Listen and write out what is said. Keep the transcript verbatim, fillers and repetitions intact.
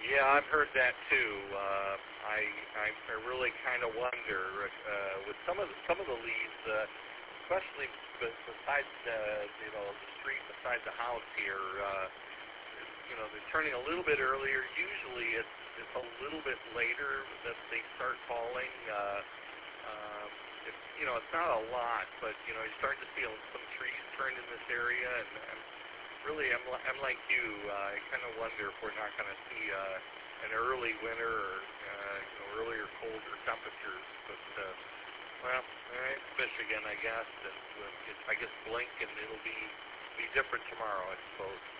Yeah, I've heard that too. Uh, I, I I really kind of wonder uh, with some of the, some of the leaves, uh, especially be- beside the you know the street beside the house here. Uh, you know, they're turning a little bit earlier. Usually, it's it's a little bit later that they start falling. Uh, um, it's you know it's not a lot, but you know you're starting to see some trees turn in this area, and, and really, I'm, I'm like you. Uh, I kind of wonder if we're not going to see uh, an early winter or uh, you know, earlier colder temperatures. But uh, well, all right, it's Michigan, I guess, and uh, it, I guess blink and it'll be be different tomorrow, I suppose.